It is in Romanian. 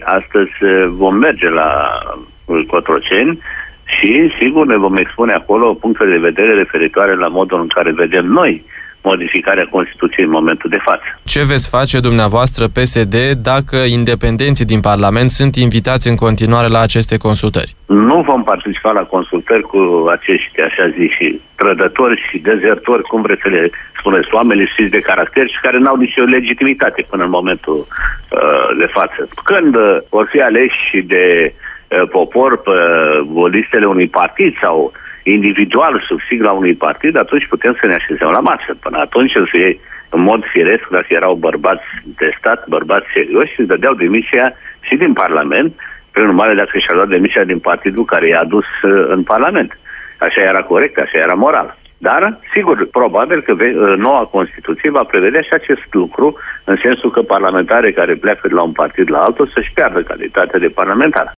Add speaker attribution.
Speaker 1: Astăzi vom merge la Cotroceni și, sigur, ne vom expune acolo puncte de vedere referitoare la modul în care vedem noi modificarea Constituției în momentul de față.
Speaker 2: Ce veți face dumneavoastră, PSD, dacă independenții din Parlament sunt invitați în continuare la aceste consultări?
Speaker 1: Nu vom participa la consultări cu acești, așa ziși, trădători și dezertori, cum vreți să le spuneți, oameni lipsiți de caracter și care n-au nicio legitimitate până în momentul de față. Când vor fi aleși de popor pe listele unui partid sau individual sub sigla unui partid, atunci putem să ne așezăm la masă. Până atunci, în mod firesc, dacă erau bărbați de stat, bărbați serioși, își dădeau demisia și din Parlament, prin urmare dacă și-a luat demisia din partidul care i-a adus în Parlament. Așa era corect, așa era moral. Dar, sigur, probabil că noua Constituție va prevedea și acest lucru, în sensul că parlamentarii care pleacă de la un partid la altul să-și piardă calitatea de parlamentar.